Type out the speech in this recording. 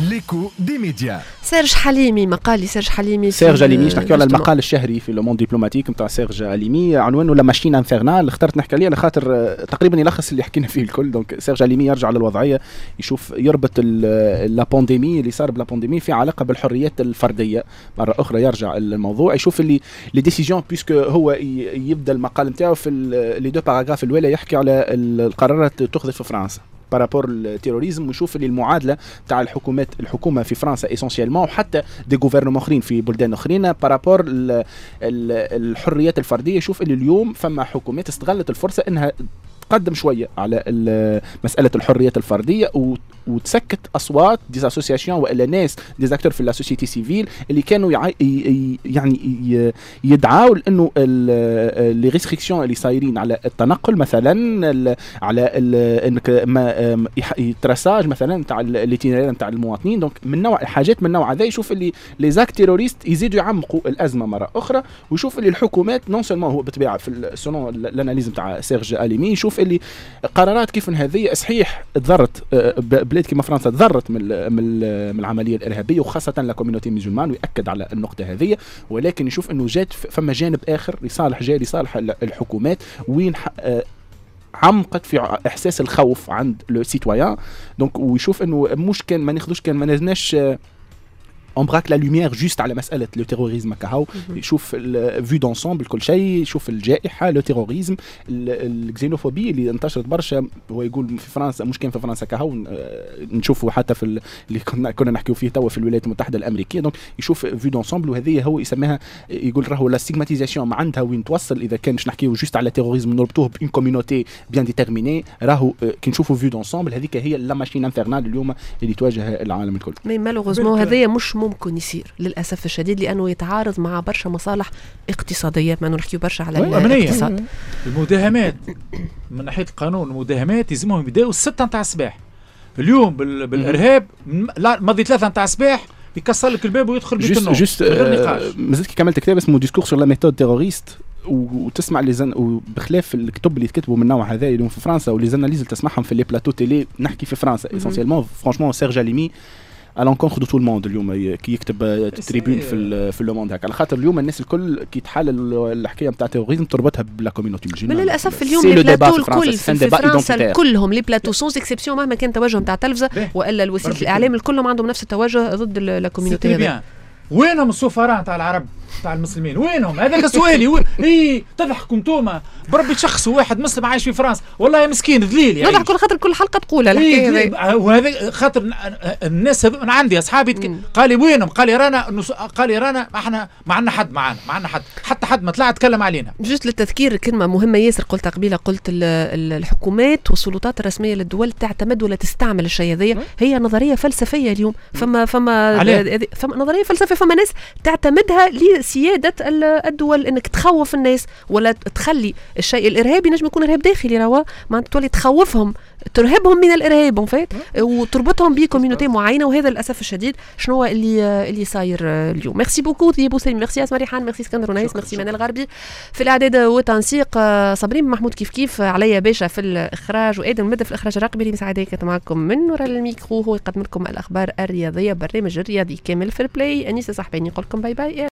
ليكو دي ميديا. سيرج حليمي، مقالي سيرج حليمي. سيرج حليمي نحكيو على المقال الشهري في لو موند ديبلوماتيك نتاع سيرج حليمي، عنوانه لا ماشين انفيرنال. اخترت نحكي عليه على خاطر تقريبا يلخص اللي حكينا فيه الكل. دونك سيرج حليمي يرجع للوضعيه، يشوف يربط لا بانديمي اللي صار بلا بانديمي في علاقه بالحريات الفرديه. مره اخرى يرجع الموضوع، يشوف اللي لي ديسيجن بيسكو هو يبدا المقال نتاعو في لي دو باراغراف الاولى يحكي على القرارات تؤخذ في فرنسا بارابور التيروريزم، ويشوف اللي المعادله تاع الحكومه في فرنسا اسونسيالمون وحتى دي غوفرنمون اخرين في بلدان اخرين بارابور الحريات الفرديه. يشوف اللي اليوم فما حكومات استغلت الفرصه انها تقدم شويه على مساله الحريات الفرديه وتسكت اصوات دي اسوسياسيون والا ناس دي اكتور في لا سوسيتي سيفيل اللي كانوا يعني يدعوا انه لي ريستريكسيون اللي صايرين على التنقل مثلا، على انك التراساج مثلا تاع الاتينيرير تاع المواطنين. دونك من نوع حاجات من نوع هذا يشوف اللي لي زاك تيروريست يزيدوا يعمقوا الازمه مره اخرى، ويشوف اللي الحكومات نون سولمون هو بالطبيعه في سولون الاناليز تاع سيرج حليمي يشوف اللي قرارات كيف هذه صحيح تضرت بلاد كيما فرنسا، تضرت من العمليه الارهابيه وخاصه لا كوميونيتي ميزولمان، ويأكد على النقطه هذه. ولكن يشوف انه جات فما جانب اخر لصالح الحكومات وين عمقت في احساس الخوف عند لو سيتويان. دونك ويشوف انه مش كان ما ناخذوش كان ما نزناش on braque la lumière juste على مسألة لو تيروريزم كهو. يشوف الفيو دونسومبل كل شيء، يشوف الجائحة لو تيروريزم الكسينوفوبي اللي انتشرت برشا. هو يقول في فرنسا مش كان في فرنسا كهو، نشوفه حتى في اللي كنا نحكيو فيه توا في الولايات المتحدة الأمريكية. دونك يشوف فيو دونسومبل، وهذه هو يسميها يقول راهو لا ستيغماتيزاسيون ما عندها وين توصل. إذا كان مش نحكيو جوست على تيروريزم نربطوه بين كوميونيتي بيان ديتيرميني، راهو كي نشوفوا فيو دونسومبل هذيك هي لا ماشين انفيرنال اليوم اللي تواجه العالم الكل. مي مالوغوزمون هذايا مش ممكن يصير للأسف الشديد، لأنه يتعارض مع برشا مصالح اقتصادية. ما نحكيو برشا على الاقتصاد. المداهمات من ناحية القانون، المداهمات يلزمهم يبداو 6 نتاع الصباح. اليوم بالإرهاب لا ماضي 3 نتاع الصباح يكسر لك الباب ويدخل بيت النوم. جست مازلت كي كملت كتاب اسمه ديسكور سور لا ميثود تيروريست، وتسمع وبخلاف الكتب اللي يتكتبوا من النوع هذا اليوم في فرنسا واللي زاناليز اللي تسمعهم في لي بلاتو تيلي، نحكي في فرنسا اسونسيالمون فرانشمون سيرج حليمي à l'encontre de tout le monde اليوم كي يكتب تريبون في لو موند هكا، على خاطر اليوم الناس الكل كي تحلل الحكايه نتاع التيروريزم تربطها بلا كوميونيتي مجنون. للاسف اليوم لي بلاتو الكل في فرنسا كلهم لي بلاتو سونز اكسبسيون مهما كان توجههم تاع التلفزه والا الوسيله الاعلام الكلهم عندهم نفس التوجه ضد لا كوميونيتي هذا. وينهم السفراء تاع العرب تاع المسلمين؟ وينهم؟ هذاك سؤالي. اي تضحكوا انتوما بربي شخص واحد مسلم عايش في فرنسا والله مسكين ذليل يعني. نضحكوا خاطر كل حلقه تقولها الحكايه وهذا خاطر الناس انا عندي اصحابي قال لي وينهم؟ قال لي رانا احنا ما عندنا حد معنا، ما عندنا حد حتى حد ما طلع تكلم علينا. جست للتذكير كلمه مهمه ياسر قلتها قبيله، قلت الحكومات والسلطات الرسميه للدول تعتمد ولا تستعمل الشيء هذيا. هي نظريه فلسفيه اليوم، فما نظريه فلسفيه، فما ناس تعتمدها لسياده الدول، انك تخوف الناس ولا تخلي الشيء الارهابي نجم يكون ارهاب داخلي روا ما تولي تخوفهم ترهبهم من الارهاب فات وتربطهم بكوميونيتي معينه. وهذا للاسف الشديد شنو هو اللي صاير اليوم. ميرسي بوكو ذي بوسيم، ميرسي اسماء ريحان، ميرسي اسكندر ونايس، ميرسي منال الغربي في الاعداد والتنسيق، صابرين محمود كيف عليا باشا في الاخراج، وادم المدى في الاخراج الرقمي اللي مساعدة كانت معكم من وراء الميكرو. هو يقدم لكم الاخبار الرياضيه، برنامج الرياضي كامل في البلاي. انيسه صاحبين نقول لكم باي باي.